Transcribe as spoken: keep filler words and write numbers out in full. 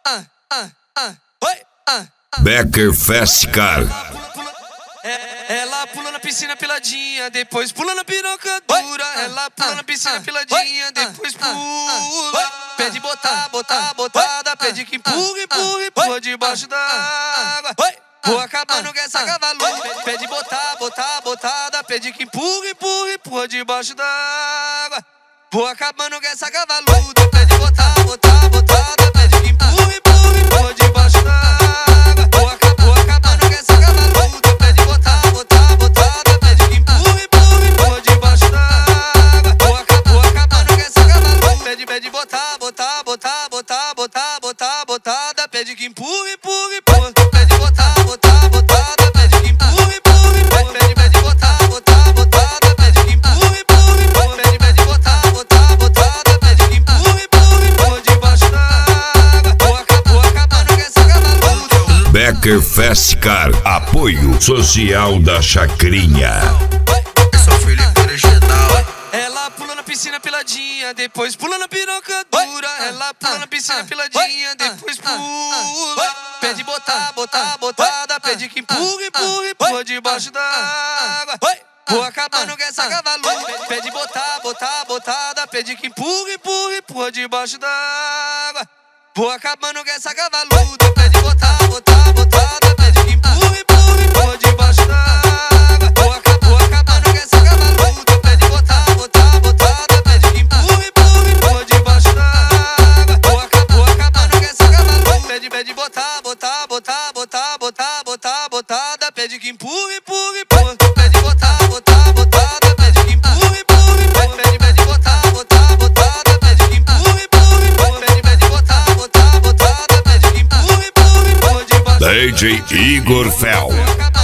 Becker Fast Car. Ela pula na piscina piladinha, depois pula na piroca dura. Ela pula na piscina piladinha, depois pula. Pede botar, botar, botada, pede que empurra, empurra, empurra debaixo da água. Vou acabando com essa cavalo. Pede botar, botar, botada, pede que empurra, empurra, empurra debaixo da água. Vou acabando com essa cavaluda. Pede botar, botar, botada, pede que empurra, empurra, empurra debaixo da água. Vou acabando com essa cavaluda. Pede botar, botar, botada, pede que empurra, empurra, empurra debaixo da água. Vou acabando com essa cavaluda. Pede, pede botar, botar, botar, botar, botar, botar, botada, pede que empurra, empurra, empurra. Pede botar, botar, botada, pede que empurra, empurra, empurra. Pede, pede botar, botar, botada, pede que empurra, empurra, empurra. Pede, pede botar, botar, botada, pede que empurra, empurra, empurra debaixo da água. Vou acabando com essa cavaluda. Becker Fast Car, apoio social da Chacrinha. Ela pula na piscina piladinha, depois pula na piroca dura. Ela pula na piscina piladinha, depois pula. Pede botar, botar, botada, pede que empurra, empurra, empurra debaixo da água. Vou acabando com essa cavaluda. Pede botar, botar, botada, pede que empurra, empurra, empurra debaixo da água. Vou acabando com essa cavaluda. Pede botar, botar, botada, pede que empurra, empurra, empurra debaixo da água. Vou acabando com essa cavaluda. Pede botar, botar, botada, pede que empurra, empurra, empurra debaixo da água. Vou acabando com essa cavaluda. Pede, pede botar, botar, botar, botar, botar, botar, botada, pede que empurra, empurra, empurra. Pede botar, botar, botada, pede que empurra, empurra, empurra. Pede, pede botar, botar, botada, pede que empurra, empurra, empurra. Pede, pede botar, botar, botada, pede que empurra, empurra, empurra debaixo da água. D J Igor Fel.